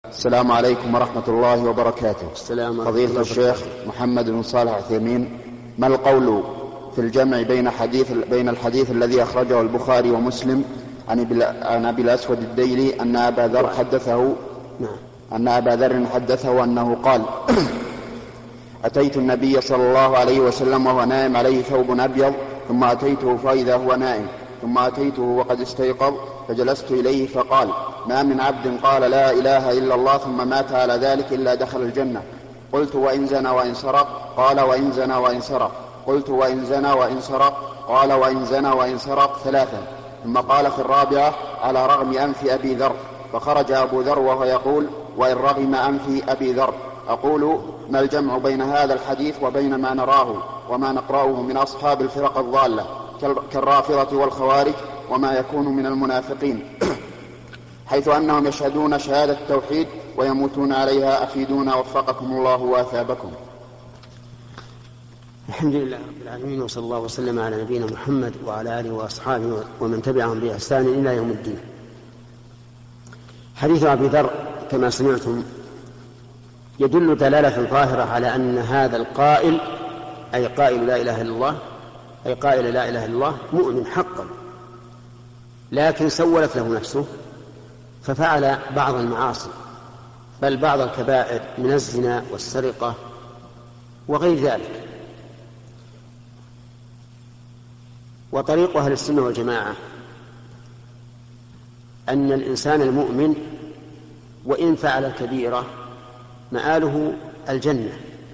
السلام عليكم ورحمة الله وبركاته. فضيلة الشيخ محمد بن صالح عثيمين، ما القول في الجمع بين الحديث الذي أخرجه البخاري ومسلم عن أبي الأسود الديلي أن أبا ذر حدثه أنه قال: أتيت النبي صلى الله عليه وسلم وهو نائم عليه ثوب أبيض، ثم أتيته فإذا هو نائم، ثم أتيته وقد استيقظ فجلست إليه فقال: ما من عبد قال لا إله إلا الله ثم مات على ذلك إلا دخل الجنة. قلت: وإن زنى وإن سرق؟ قال: وإن زنى وإن سرق. قلت: وإن زنى وإن سرق؟ قال: وإن زنى وإن سرق 3. ثم قال في الرابعة: على رغم أنف أبي ذر. فخرج أبو ذر وهو يقول: وإن رغم أنف أبي ذر. أقول: ما الجمع بين هذا الحديث وبين ما نراه وما نقرأه من أصحاب الفرق الضالة كالرافضة والخوارج وما يكون من المنافقين، حيث أنهم يشهدون شهادة التوحيد ويموتون عليها؟ أفيدونا وفقكم الله وأثابكم. الحمد لله رب العالمين، وصلى الله وسلم على نبينا محمد وعلى آله وأصحابه ومن تبعهم بإحسان إلى يوم الدين. حديث أبي ذر كما سمعتم يدل دلالة ظاهرة على أن هذا القائل، أي قائل لا إله إلا الله، أي قائل لا إله إلا الله مؤمن حقا، لكن سولت له نفسه ففعل بعض المعاصي، بل بعض الكبائر من الزنا والسرقة وغير ذلك. وطريق أهل السنة والجماعة أن الإنسان المؤمن وإن فعل الكبيرة مآله الجنة،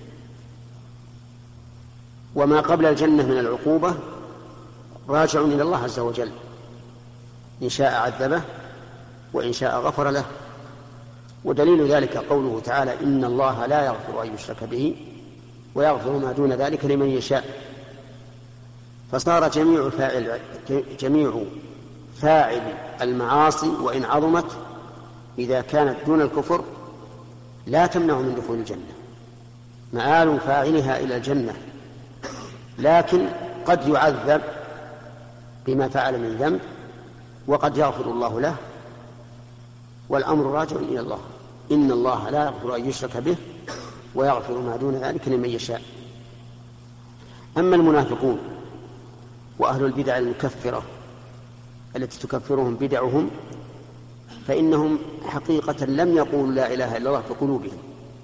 وما قبل الجنة من العقوبة راجع إلى الله عز وجل، إن شاء عذبه وإن شاء غفر له. ودليل ذلك قوله تعالى: إن الله لا يغفر أن يشرك به ويغفر ما دون ذلك لمن يشاء. فصار جميع فاعل المعاصي وإن عظمت إذا كانت دون الكفر لا تمنع من دخول الجنة، مآل فاعلها إلى الجنة، لكن قد يعذب بما فعل من ذنب وقد يغفر الله له، والأمر راجع إلى الله. إن الله لا يغفر أن يشرك به ويغفر ما دون ذلك لمن يشاء. أما المنافقون وأهل البدع المكفرة التي تكفرهم بدعهم فإنهم حقيقة لم يقولوا لا إله إلا الله في قلوبهم،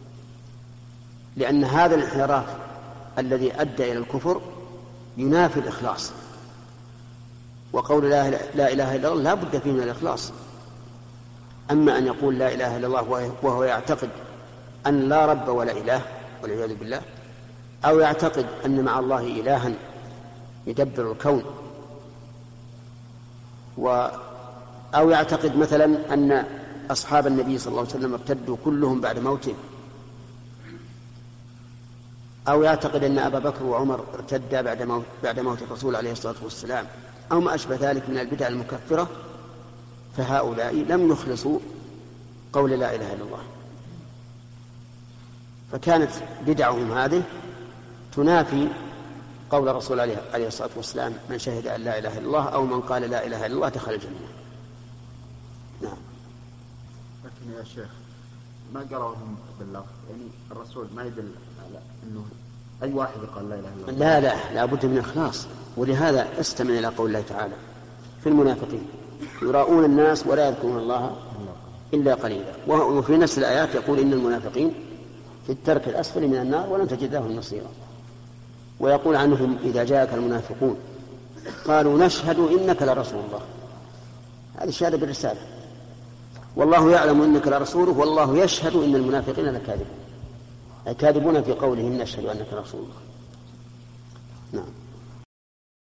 لأن هذا الانحراف الذي أدى إلى الكفر ينافي الإخلاص، وقول لا إله إلا الله لا بد فيه من الإخلاص. أما أن يقول لا إله إلا الله وهو يعتقد أن لا رب ولا إله والعياذ بالله، أو يعتقد أن مع الله إلها يدبر الكون، أو يعتقد مثلا أن أصحاب النبي صلى الله عليه وسلم ارتدوا كلهم بعد موته، أو يعتقد أن أبا بكر وعمر ارتدا بعد موت الرسول عليه الصلاة والسلام، أو ما أشبه ذلك من البدع المكفرة، فهؤلاء لم يخلصوا قول لا إله إلا الله، فكانت بدعهم هذه تنافي قول الرسول عليه الصلاة والسلام: من شهد أن لا إله إلا الله أو من قال لا إله إلا الله دخل الجنة. نعم. لكن يا شيخ ما قرأهم باللفظ، يعني الرسول ما يدل على أنه أي واحد قال لا إله إلا الله. لا بد من إخلاص. ولهذا استمع إلى قول الله تعالى في المنافقين: يراؤون الناس ولا يذكرون الله إلا قليلا. وفي نفس الآيات يقول: إن المنافقين في الترك الأسفل من النار ولن تجد لهم نصيرا. ويقول عنهم: إذا جاءك المنافقون قالوا نشهد إنك لرسول الله. هذه الشهادة بالرسالة، والله يعلم إنك لرسوله والله يشهد إن المنافقين لكاذبون، أي كاذبون في قولهم نشهد أنك رسول الله. نعم.